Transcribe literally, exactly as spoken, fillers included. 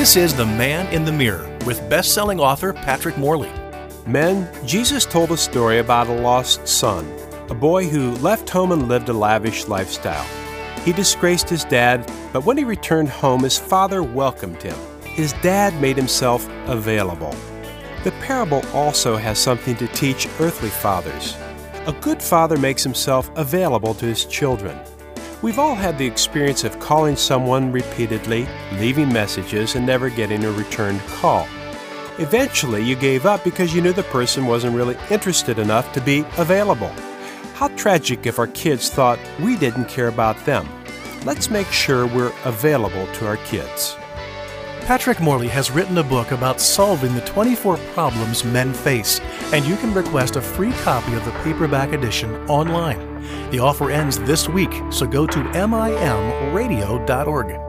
This is The Man in the Mirror with best-selling author Patrick Morley. Men, Jesus told a story about a lost son, a boy who left home and lived a lavish lifestyle. He disgraced his dad, but when he returned home, his father welcomed him. His dad made himself available. The parable also has something to teach earthly fathers. A good father makes himself available to his children. We've all had the experience of calling someone repeatedly, leaving messages, and never getting a returned call. Eventually, you gave up because you knew the person wasn't really interested enough to be available. How tragic if our kids thought we didn't care about them. Let's make sure we're available to our kids. Patrick Morley has written a book about solving the twenty-four problems men face, and you can request a free copy of the paperback edition online. The offer ends this week, so go to M I M radio dot org.